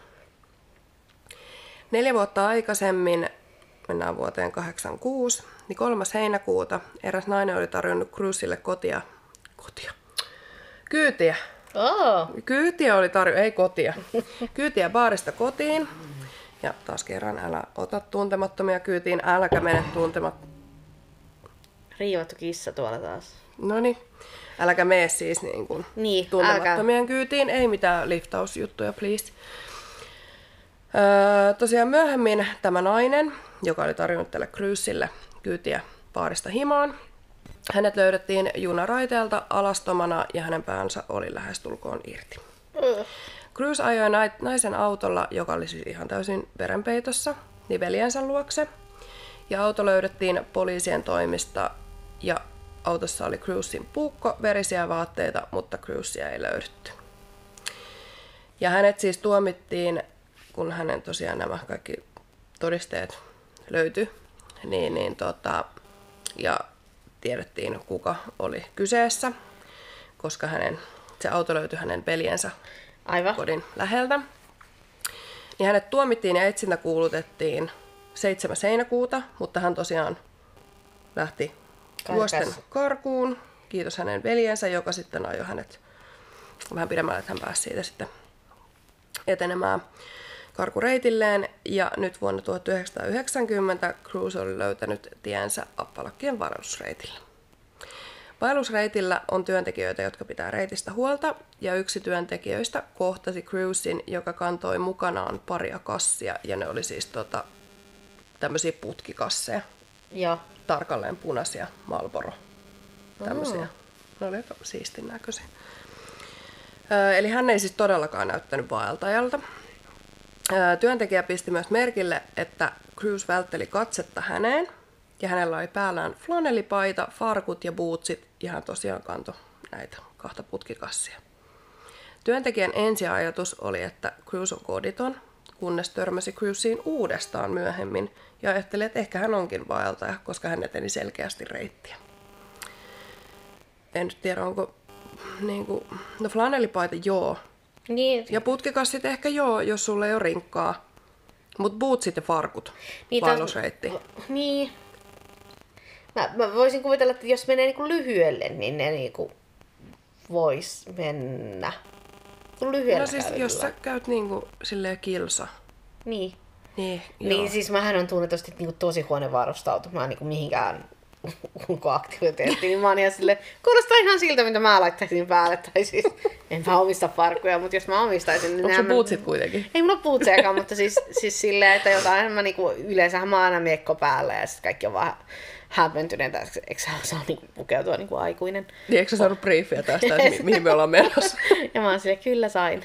Neljä vuotta aikaisemmin, mennään vuoteen kahdeksankymmentäkuusi, niin kolmas heinäkuuta eräs nainen oli tarjonnut Cruzille kotia. Kotia? Kyytiä. Oh. Kyytiä oli tarjonnut, ei kotia. Kyytiä baarista kotiin. Ja taas kerran, älä ota tuntemattomia kyytiin, äläkä mene tuntemattomia. Riivattu kissa tuolla taas. Noniin, äläkä mene siis niin kuin niin, tuntemattomien älkä. kyytiin, ei mitään liftausjuttuja, please. Öö, tosiaan myöhemmin tämä nainen, joka oli tarjonnut tälle Cruzille kyytiä baarista himaan, hänet löydettiin junaraiteelta alastomana ja hänen päänsä oli lähestulkoon irti. Mm. Cruz ajoi naisen autolla, joka oli siis ihan täysin verenpeitossa, niin veljensä luokse. Ja auto löydettiin poliisien toimista ja autossa oli Cruzin puukko, verisiä vaatteita, mutta Cruzia ei löydetty. Ja hänet siis tuomittiin, kun hänen tosiaan nämä kaikki todisteet löytyi, niin, niin tota, ja tiedettiin, kuka oli kyseessä, koska hänen, se auto löytyi hänen veljensä Aivan. kodin läheltä. Niin hänet tuomittiin ja etsintä kuulutettiin seitsemäs heinäkuuta, mutta hän tosiaan lähti juosten karkuun. Kiitos hänen veljensä, joka sitten ajoi hänet vähän pidemmälle, että hän pääsi siitä sitten etenemään karkureitilleen. Ja nyt vuonna tuhatyhdeksänsataayhdeksänkymmentä Cruz oli löytänyt tiensä Appalakkien vaellusreitillä. Vaellusreitillä on työntekijöitä, jotka pitää reitistä huolta, ja yksi työntekijöistä kohtasi Cruzin, joka kantoi mukanaan paria kassia, ja ne oli siis tota, tämmöisiä putkikasseja. Joo. Tarkalleen punaisia Marlboro. Tämmöisiä. Ne oli aika siistin näköisiä. Ö, eli hän ei siis todellakaan näyttänyt vaeltajalta. Ö, työntekijä pisti myös merkille, että Cruz vältteli katsetta häneen. Ja hänellä oli päällään flanellipaita, farkut ja bootsit, ja hän tosiaan kantoi näitä kahta putkikassia. Työntekijän ensiajatus oli, että Cruz on koditon, kunnes törmäsi Cruziin uudestaan myöhemmin, ja ajatteli, että ehkä hän onkin vaeltaja, koska hän eteni selkeästi reittiä. En nyt tiedä, onko niin kuin, no flanellipaita joo, Niin, ja putkikassit ehkä joo, jos sulla ei ole rinkkaa, mutta bootsit ja farkut, Niitä- vaellusreitti. niin. Mä, mä voisin kuvitella, että jos menee niinku lyhyelle, niin ne niinku vois mennä. Kun lyhyellä No siis kävelyllä. jos sä käyt niinku silleen kilsa, Niin. niin, Niin joo. siis mähän on tunnetusti niinku tosi huono varustautumaan niinku mihinkään ulkoaktiviteettiin, niin mä oon ihan silleen, kuulostaa ihan siltä, mitä mä laittaisin päälle, tai siis en mä omista farkkuja, mutta jos mä omistaisin, niin Onko nehän se mä- bootsit kuitenkin? Ei mulla ole bootsejakaan, mutta siis, siis silleen, että jotain mä niinku, yleensähän mä oon aina miekko päällä ja sitten kaikki on vähän hämmentyneitä, eikö sä osaa niinku pukeutua niinku aikuinen. Niin, eikö sä saanut briefiä tästä, että mi- mihin me ollaan menossa? Ja mä oon silleen, kyllä sain.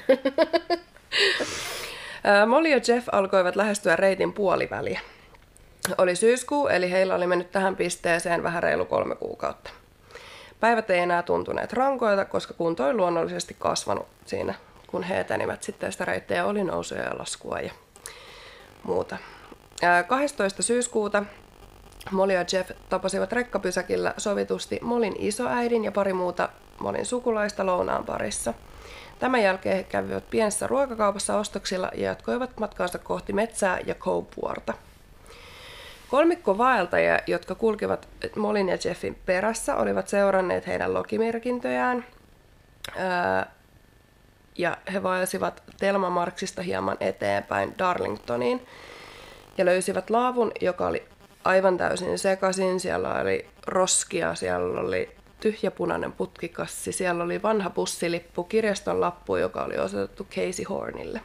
Ää, Molly ja Jeff alkoivat lähestyä reitin puoliväliä. Oli syyskuu, eli heillä oli mennyt tähän pisteeseen vähän reilu kolme kuukautta. Päivät ei enää tuntuneet rankoilta, koska kunto oli luonnollisesti kasvanut siinä, kun he etenivät sitten sitä reittiä. Oli nousuja ja laskua ja muuta. Ää, kahdestoista syyskuuta Molly ja Jeff tapasivat rekkapysäkillä sovitusti Mollyn isoäidin ja pari muuta Mollyn sukulaista lounaan parissa. Tämän jälkeen he kävivät pienessä ruokakaupassa ostoksilla ja jatkoivat matkaansa kohti metsää ja Cope-vuorta. Kolmikko vaeltajia, jotka kulkivat Mollyn ja Jeffin perässä, olivat seuranneet heidän logimerkintöjään. Ää, ja he vaelsivat Thelma Marksista hieman eteenpäin Darlingtoniin ja löysivät laavun, joka oli aivan täysin sekaisin. Siellä oli roskia, siellä oli tyhjäpunainen putkikassi, siellä oli vanha bussilippu, kirjaston lappu, joka oli osoitettu Casey Hornille.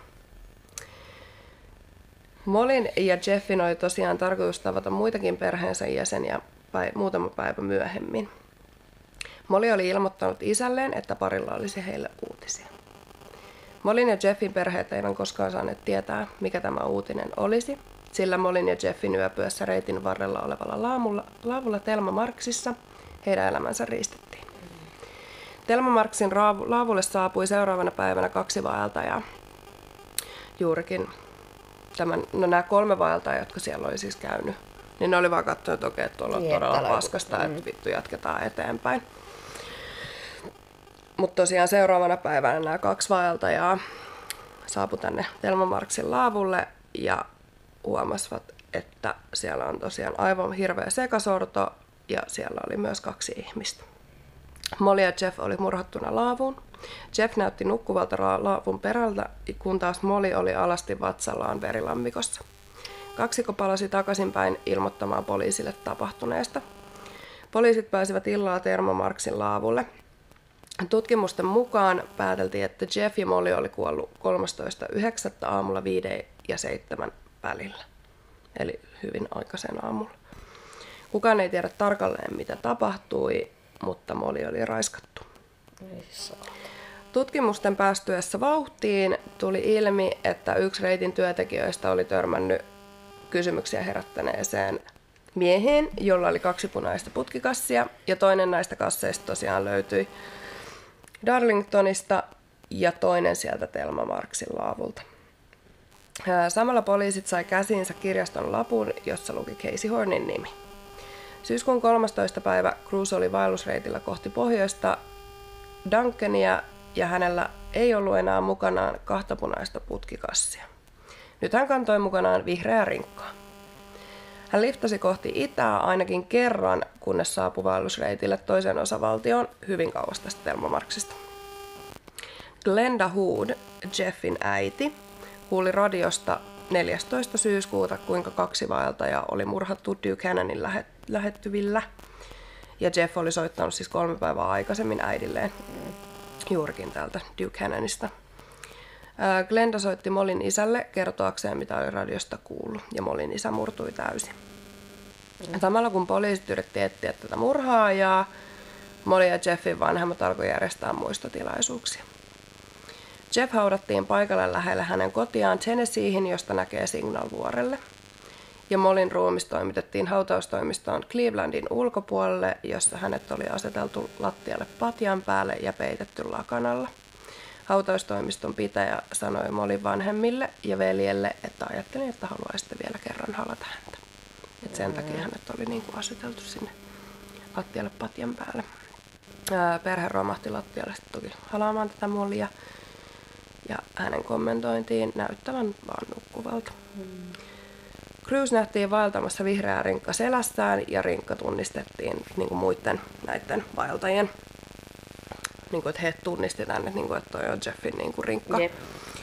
Mollyn ja Jeffin oli tosiaan tarkoitus tavata muitakin perheensä jäseniä päi- muutama päivä myöhemmin. Molly oli ilmoittanut isälleen, että parilla olisi heille uutisia. Mollyn ja Jeffin perheet eivät koskaan saaneet tietää, mikä tämä uutinen olisi, sillä Mollyn ja Jeffin yöpyessä reitin varrella olevalla laavulla, laavulla Thelma Marksissa heidän elämänsä riistettiin. Thelma Marksin raavu, laavulle saapui seuraavana päivänä kaksi vaeltajaa. Juurikin tämän, no nämä kolme vaeltajaa, jotka siellä oli siis käynyt, niin ne oli vaan katsonut, että okei, tuolla on Niin, todella täällä on- paskasta, mm. että vittu jatketaan eteenpäin. Mutta tosiaan seuraavana päivänä nämä kaksi vaeltajaa saapui tänne Thelma Marksin laavulle ja huomasivat, että siellä on tosiaan aivan hirveä sekasorto ja siellä oli myös kaksi ihmistä. Molly ja Jeff oli murhattuna laavuun. Jeff näytti nukkuvalta ra- laavun perältä, kun taas Molly oli alasti vatsallaan verilammikossa. Kaksikko palasi takaisinpäin ilmoittamaan poliisille tapahtuneesta. Poliisit pääsivät illalla Thelma Marksin laavulle. Tutkimusten mukaan pääteltiin, että Jeff ja Molly oli kuollut kolmastoista yhdeksättä aamulla viiden ja seitsemän välillä. Eli hyvin aikaisen aamulla. Kukaan ei tiedä tarkalleen, mitä tapahtui, mutta Molly oli raiskattu. Tutkimusten päästyessä vauhtiin tuli ilmi, että yksi reitin työntekijöistä oli törmännyt kysymyksiä herättäneeseen mieheen, jolla oli kaksi punaista putkikassia, ja toinen näistä kasseista tosiaan löytyi Darlingtonista ja toinen sieltä Thelma Marksin laavulta. Samalla poliisit sai käsiinsä kirjaston lapun, jossa luki Casey Hornin nimi. Syyskuun kolmastoista päivä Cruz oli vaellusreitillä kohti pohjoista Duncania ja hänellä ei ollut enää mukanaan kahta punaista putkikassia. Nyt hän kantoi mukanaan vihreää rinkkaa. Hän liftasi kohti itää ainakin kerran, kunnes saapui vaellusreitille toiseen osavaltioon hyvin kauas tästä Telmamarksista. Glenda Hood, Jeffin äiti, kuuli radiosta neljästoista syyskuuta, kuinka kaksi vaeltajaa oli murhattu Ducannanin lähet- lähettyvillä. Ja Jeff oli soittanut siis kolme päivää aikaisemmin äidilleen juurikin täältä Ducannanista. Glenda soitti Mollyn isälle kertoakseen, mitä oli radiosta kuullut, ja Mollyn isä murtui täysin. Mm. Samalla kun poliisit yritti etsiä tätä murhaajaa, Molly ja Jeffin vanhemmat alkoi järjestää muistotilaisuuksia. Jeff haudattiin paikalle lähellä hänen kotiaan Tennesseehin, josta näkee Signal-vuorelle. Ja Mollyn ruumis toimitettiin hautaustoimistoon Clevelandin ulkopuolelle, jossa hänet oli aseteltu lattialle patjan päälle ja peitetty lakanalla. Hautaustoimiston pitäjä sanoi Mollyn vanhemmille ja veljelle, että ajattelin, että haluaisitte vielä kerran halata häntä. Et sen takia hänet oli niin kuin aseteltu sinne lattialle patjan päälle. Perhe romahti lattialle toki halaamaan tätä Mollyä. Ja hänen kommentointiin näyttävän vaan nukkuvalta. Hmm. Cruz nähtiin vaeltamassa vihreää rinkka selässään ja rinkka tunnistettiin niin kuin muiden näiden vaeltajien. Niin kuin, että he tunnisti tänne, niin kuin, että toi on Jeffin niin kuin rinkka. Yep.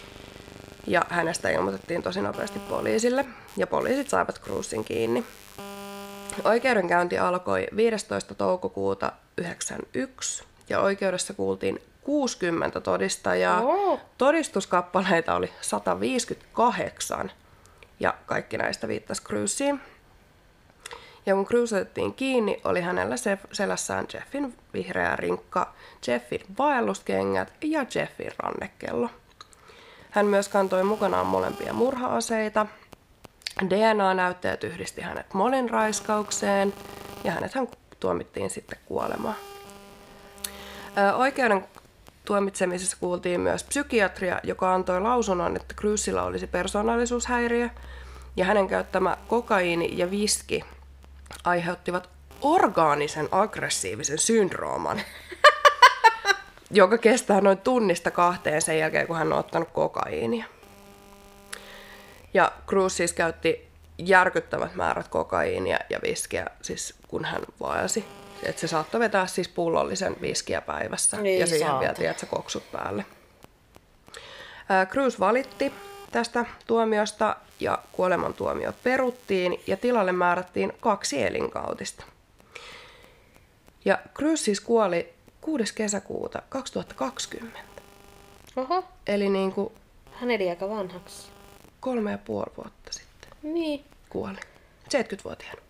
Ja hänestä ilmoitettiin tosi nopeasti poliisille ja poliisit saivat Cruzin kiinni. Oikeudenkäynti alkoi viidestoista toukokuuta yhdeksänkymmentäyksi ja oikeudessa kuultiin kuusikymmentä todistajaa. Oh. Todistuskappaleita oli sata viisikymmentäkahdeksan ja kaikki näistä viittasi Cruziin. Ja kun Cruz otettiin kiinni, oli hänellä selässään Jeffin vihreä rinkka, Jeffin vaelluskengät ja Jeffin rannekello. Hän myös kantoi mukanaan molempia murha-aseita. D N A-näytteet yhdisti hänet Mollyn raiskaukseen ja hänet hän tuomittiin sitten kuolemaan. Oikeuden tuomitsemisessa kuultiin myös psykiatria, joka antoi lausunnon, että Cruzilla olisi persoonallisuushäiriö ja hänen käyttämä kokaiini ja viski aiheuttivat orgaanisen aggressiivisen syndrooman, joka kestää noin tunnista kahteen sen jälkeen, kun hän on ottanut kokaiinia. Ja Cruz siis käytti järkyttävät määrät kokaiinia ja viskiä, siis kun hän vaelsi. Että se saattoi vetää siis pullollisen viskiä päivässä niin, ja siihen saata. Vielä tiedätkö, koksut päälle. Ää, Cruz valitti tästä tuomiosta ja kuolemantuomio peruttiin ja tilalle määrättiin kaksi elinkautista. Ja Cruz siis kuoli kuudes kesäkuuta kaksituhattakaksikymmentä. Oho. Eli niin kuin hän eli aika vanhaksi. Kolme ja puoli vuotta sitten. Niin. Kuoli. seitsemänkymmentävuotiaana.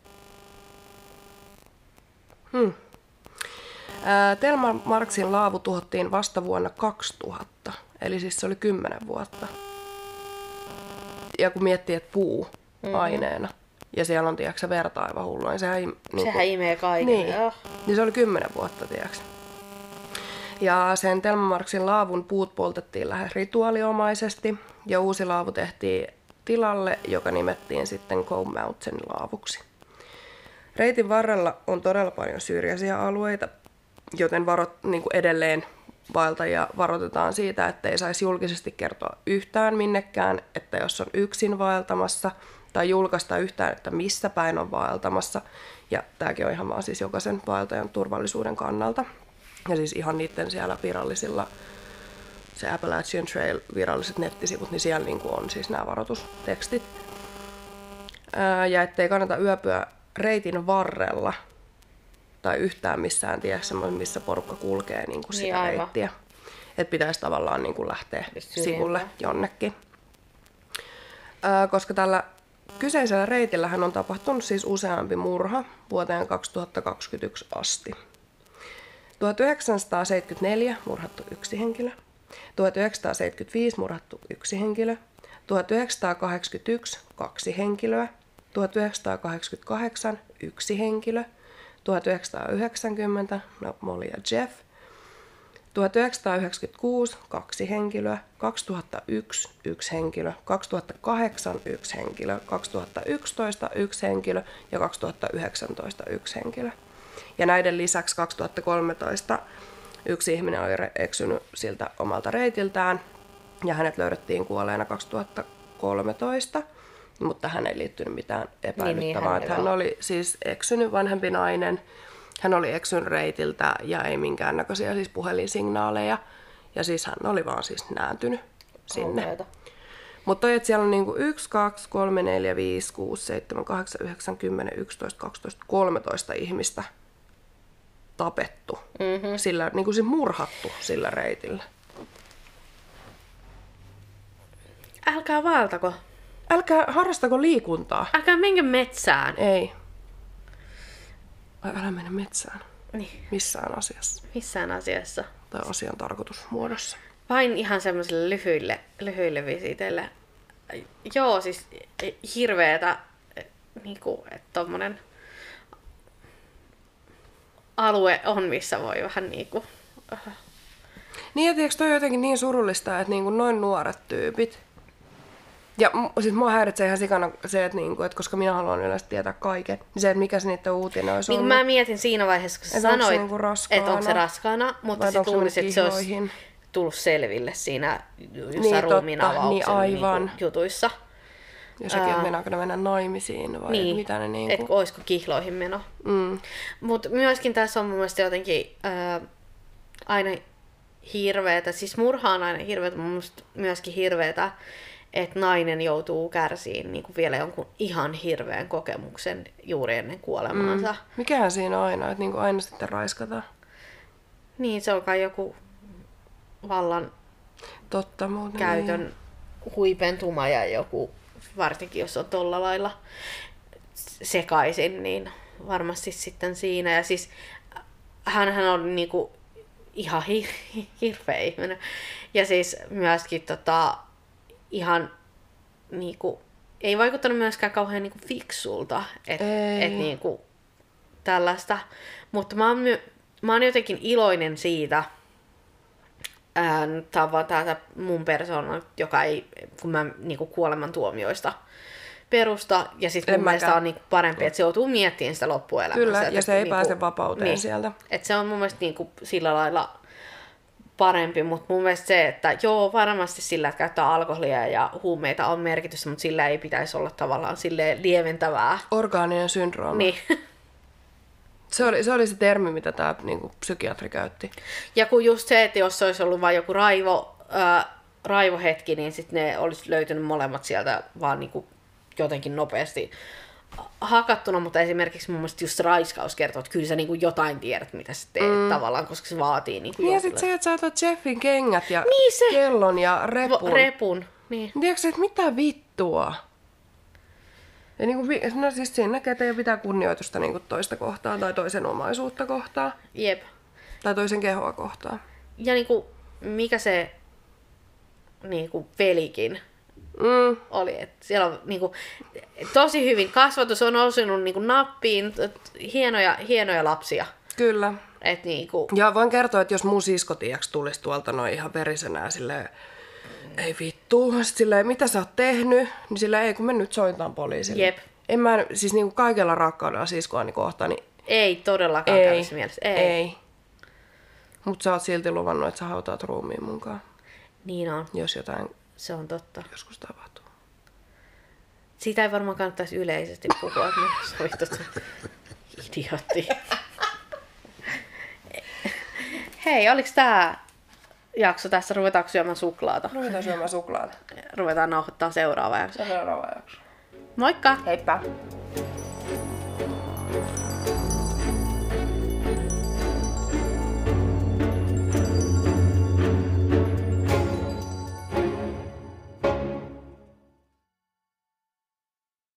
Hmm. Telmamarksin laavu tuhottiin vasta vuonna kaksituhatta, eli siis se oli kymmenen vuotta. Ja kun miettii, että puu mm-hmm. aineena, ja siellä on tiedätkö, verta aivan hullu, niin sehän, niin sehän kun, imee kaiken. Niin, niin se oli kymmenen vuotta, tiedätkö. Ja sen Telmamarksin laavun puut poltettiin lähes rituaaliomaisesti, ja uusi laavu tehtiin tilalle, joka nimettiin sitten Combe Mountain laavuksi. Reitin varrella on todella paljon syrjäisiä alueita, joten varot, niin kuin edelleen vaeltajia varoitetaan siitä, että ei saisi julkisesti kertoa yhtään minnekään, että jos on yksin vaeltamassa, tai julkaista yhtään, että missä päin on vaeltamassa. Ja tämäkin on ihan vaan siis jokaisen vaeltajan turvallisuuden kannalta. Ja siis ihan niiden siellä virallisilla, se Appalachian Trail viralliset nettisivut, niin siellä niin kuin on siis nämä varoitustekstit. Ää, ja ettei kannata yöpyä reitin varrella tai yhtään missään tiedä, missä porukka kulkee niin kuin sitä niin reittiä. Että pitäisi tavallaan niin kuin lähteä sivulle jonnekin. Ää, koska tällä kyseisellä reitillähän on tapahtunut siis useampi murha vuoteen kaksituhattakaksikymmentäyksi asti. tuhatyhdeksänsataaseitsemänkymmentäneljä murhattu yksi henkilö, tuhatyhdeksänsataaseitsemänkymmentäviisi murhattu yksi henkilö, tuhatyhdeksänsataakahdeksankymmentäyksi kaksi henkilöä, tuhatyhdeksänsataakahdeksankymmentäkahdeksan yksi henkilö, tuhatyhdeksänsataayhdeksänkymmentä no, Molly ja Jeff, tuhatyhdeksänsataayhdeksänkymmentäkuusi kaksi henkilöä, kaksituhattayksi yksi henkilö, kaksituhattakahdeksan yksi henkilö, kaksituhattayksitoista yksi henkilö ja kaksituhattayhdeksäntoista yksi henkilö. Ja näiden lisäksi kaksituhattakolmetoista yksi ihminen oli eksynyt siltä omalta reitiltään ja hänet löydettiin kuolleena kaksituhattakolmetoista, mutta hän ei liittynyt mitään epäilyttävää. Niin, niin, hän, hän oli siis eksynyt vanhempi nainen. Hän oli eksynyt reitiltä ja ei minkäännäköisiä siis puhelinsignaaleja. Ja siis hän oli vaan siis nääntynyt sinne. Kauheeta. Mutta että siellä on niinku yksi, kaksi, kolme, neljä, viisi, kuusi, seitsemän, kahdeksan, yhdeksän, kymmenen, yksitoista, kaksitoista, kolmetoista ihmistä tapettu. Mm-hmm. Sillä, niinku siis murhattu sillä reitillä. Älkää vaeltako. Älkää harrastako liikuntaa. Älkää menkö metsään. Ei. Ai älä mennä metsään. Niin. Missään asiassa. Missään asiassa. Tai asian tarkoitusmuodossa. Vain ihan semmoisille lyhyille, lyhyille visiteille. Joo, siis hirveetä, niinku, että tommonen alue on, missä voi vähän niinku... Niin, ja tiiäks toi on jotenkin niin surullista, että niinku noin nuoret tyypit. Ja siis mua häiritsee ihan sikana se, että, niinku, että koska minä haluan yleensä tietää kaiken, niin se, että mikä se niiden uutinen olisi niin ollut. Mä mietin siinä vaiheessa, kun sä että sanoit, niinku että onko se raskaana, mutta sitten luulisin, että se olisi tullut selville siinä jossain niin, ruumiinavauksen niin, aivan. Niinku jutuissa. Ja sekin, että mennäänkö ne mennä naimisiin vai niin, mitä ne niinku... että olisiko kihloihin meno. Mm. Mutta myöskin tässä on mun mielestä jotenkin ää, aina hirveetä, siis murha on aina hirveetä, mun mielestä myöskin hirveetä, että nainen joutuu kärsiin niin kuin vielä jonkun ihan hirveän kokemuksen juuri ennen kuolemaansa. Mm. Mikähän siinä on aina, että niin kuin aina sitten raiskataan? Niin, se on kai joku vallan Totta, muuten käytön niin. huipentuma ja joku, varsinkin jos on tolla lailla sekaisin, niin varmasti sitten siinä. Ja siis hänhän on niinku ihan hi- hirveä ihminen. Ja siis myöskin tota, ihan niinku, ei vaikuttanut myöskään kauhean niinku fiksulta, että et niinku tällaista. Mutta mä oon, my- mä oon jotenkin iloinen siitä, tämä on vaan tää mun persoona, joka ei, kun mä niinku kuolemantuomioista perusta, ja sitten mun mielestä on niinku parempi, että se joutuu miettimään sitä loppuelämässä. Kyllä, että ja se ei niinku, pääse vapauteen niin, sieltä. Että se on mun mielestä niinku sillä lailla parempi, mutta mun mielestä se, että joo, varmasti sillä, että käyttää alkoholia ja huumeita on merkitystä, mutta sillä ei pitäisi olla tavallaan silleen lieventävää. Orgaaninen syndrooma. Niin. Se oli, se oli se termi, mitä tämä niinku, psykiatri käytti. Ja kun just se, että jos olisi ollut vain joku raivo, ää, raivohetki, niin sitten ne olisi löytynyt molemmat sieltä vaan niinku jotenkin nopeasti hakattuna, mutta esimerkiksi mun mielestä just raiskaus kertoo, että kyllä sä niinku jotain tiedät, mitä sä teet mm. tavallaan, koska se vaatii niinku niin ja sitten se, että sä otat Jeffin kengät ja niin se. kellon ja repun. V- repun, niin. Tiedätkö, että mitä vittua? Ja niinku, no siis siinä näkee, että ei ole mitään kunnioitusta niinku toista kohtaan tai toisen omaisuutta kohtaan. Jep. Tai toisen kehoa kohtaan. Ja niinku, mikä se niinku pelikin Mm. oli, että siellä on niinku, tosi hyvin kasvatus on osunut niinku nappiin, hienoja, hienoja lapsia. Kyllä. Et niinku... Ja voin kertoa, että jos mun sisko tiiäks tulisi tuolta noin ihan verisenä ja silleen, ei vittu, sit silleen, mitä sä oot tehnyt, niin silleen, ei kun me nyt soitetaan poliisille. Jep. En mä, siis niinku kaikella rakkaudella siskoani kohtaan, niin ei todellakaan ei, kävisi mielessä. Ei. ei. Mut sä oot silti luvannut, että sä hautaat ruumiin munkaan. Niin on. Jos jotain se on totta. Joskus tapahtuu. Siitä ei varmaan kannattaisi yleisesti puhua, että me soitat idiootti. Hei, oliks tää jakso tässä? Ruvetaanko syömään suklaata? Ruvetaan syömään suklaata. Ruvetaan nauhoittaa seuraava jakso. Seuraava jakso. Moikka! Heippa!